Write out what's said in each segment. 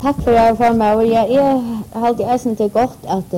Tack för att vara med. Jag har alltid äsen till gott att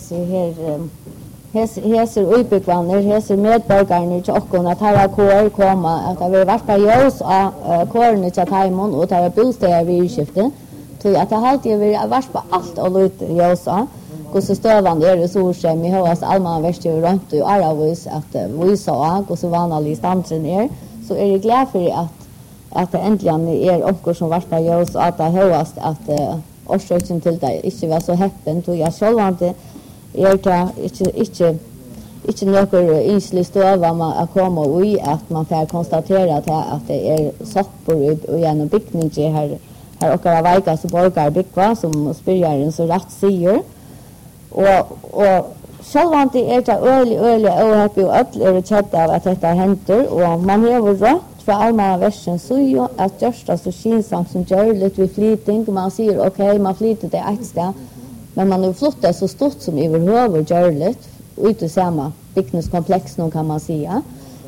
heser utbyggvaner, heser medborgarna till oss att här kår komma, att det har varit ljus av kårene till Taimon och det har bostäder vid utskiftet. Så att det har alltid varit på allt och lite ljus av. Och så stövande är det så som vi har allmänna värsta runt och aravis att vi sa och så vanlig stansen är. Så är det glad för att det äntligen är också som vart på ljus och att det hörs att orsöken till det inte var så häppen. Så jag själv inte är det inte några inslig stöva man att komma i att man får konstatera att det är soppor och genom byggning här och vajka så borgar byggva som spyrjaren så rätt säger. Och själv inte är det ölig och öll är det kött av att detta händer och man har rätt för allmänna versen så ju att görsta så skinsamt som gör lite vid flytning och man säger okej, man flyter det ett steg men man har flottat så stort som överhuvud gör lite ute samma byggningskomplex nu kan man säga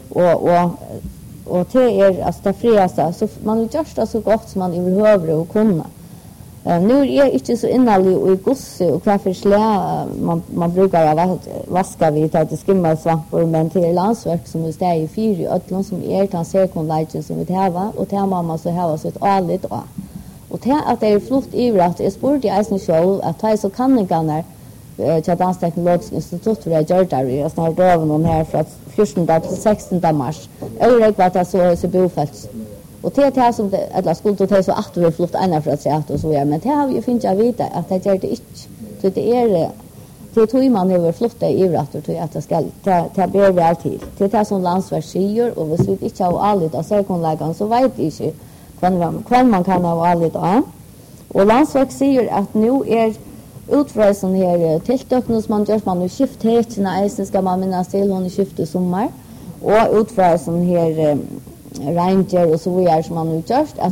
och det är alltså det friaste så man har görsta så gott som man överhuvud kunna. Nu är det inte så innehålligt i gosse och kvar för slä man brukar vaska vid att skimmelsvampor men till landsverk som är steg i 4 ödlån som är tanserkonlägen som vi har och till mamma så har så ett årligt år. Och till att det är flott i att det sport i eisen show att ta så kan ni till Dansk Teknologisk Institut för att göra det. Jag snart döven här från 14 till 16 mars. Övrigt var det så bofälts. Och det är som det alla skulle ta så att vi flott ena för att säga att och så men det har vi finns jag vita att det gör det inte. Så det är det tror man över flotta i rätt och att det ska ta ber väl till. Det är som landsverk säger och vi inte har allt att säga konläggan så vet inte kvann man kan ha allt då. Och landsverk säger att nu är utfräsen här tilltökning som man gör man nu skiftheterna isen ska man minnas till hon skifte sommar och utfräsen här ranger och så vidare som man nu görs att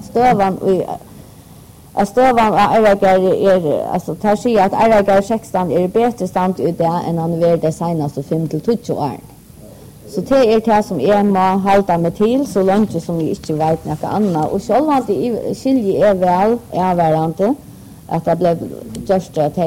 stövan är alltså tar sig att äragar 16 är bättre stand ut där än han är det senaste 5 till 20 år. Så det är det som är man hålla med till så långt som vi inte vet något annat och själv att det skiljer är väl varande att det blev just att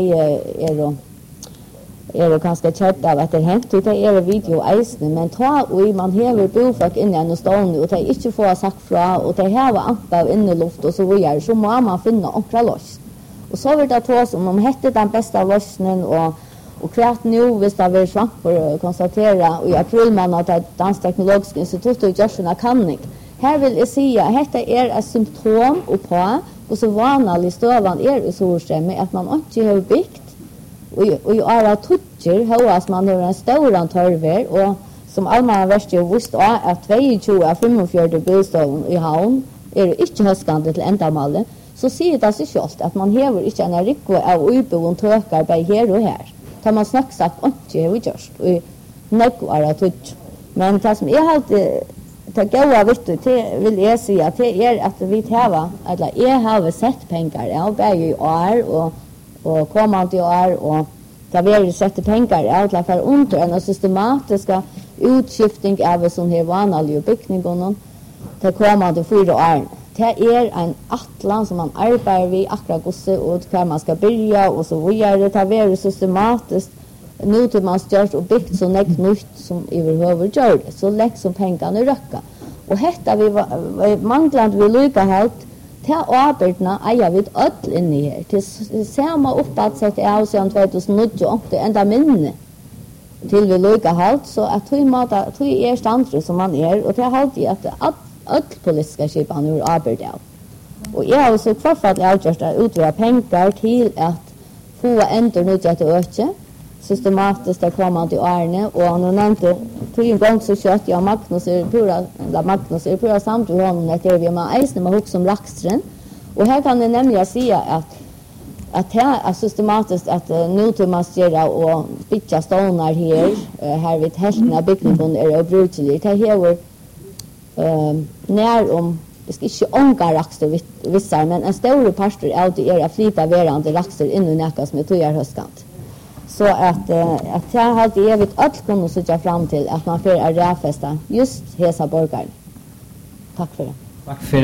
är det ganska kört av att det hänt det är video eisen men ta och man häver bofolk in i en stående och det inte får sagt fra och det här var antal inne luft och så vidare så må man finna okra loss och så vill det tas om hette den bästa lossnen och kvart nu hvis det var svampor konstatera och jag tror man att Dansk Teknologisk Institut och gör sina kanning här vill jag säga att detta är ett symptom på och så vanlig stövan är så med att man inte har byggt och i alla tutcher höras man har en stor torver och som allmänna värsta visst att 22 av 45 bilstaven i havn är inte höskande till ändamålet så ser det sig självt att man häver inte en rikve av utbevån tökar bei här och här. Tar man snakk sagt inte vi just och nekvara tutch. Men det som är alltid det goda vittu det vill jag säga att det är att vi har eller jag har sett pengar jag bär ju år och kommande år och där vi sätter pengar i alla fall under en systematiska utskiftning av sån här vanliga byggningar till kommande 4 år. Det är en atlan som man arbetar vid akkurat gosse och hur man ska börja och så vidare. Det är systematiskt nu till man stört och byggt så nytt som överhuvud gör det. Så lätt som pengarna röka. Och detta vi manglande vi lycka helt till arbetarna är vi öll in i här. Till samma uppåt sett är sedan 2009 och det enda minne till vi lycka helt så att tror är standard som man är och det har alltid att öll politiska skipan ur arbetar. Och jag har så kvarfall avgjort att utvara pengar till att få ändå nytt att öka systematiskt att komma till årene och nu nämnde tog en gång så kött jag Magnus är pura samt med honom att det är vi med eisen med hux som laxtren och här kan det nämligen säga att här är systematiskt att nu till man styra och pitcha stonar här vid hälften av byggningen är obrukligt det här när om det ska inte ånga raxter vissar men en stor pastor är alltid att flyta verande raxter in i näkas med tojar höskant. Så att jag har alltid evigt allt kunnat sitta fram till att man får räfesta just hesa borgar. Tack för det. Tack för det.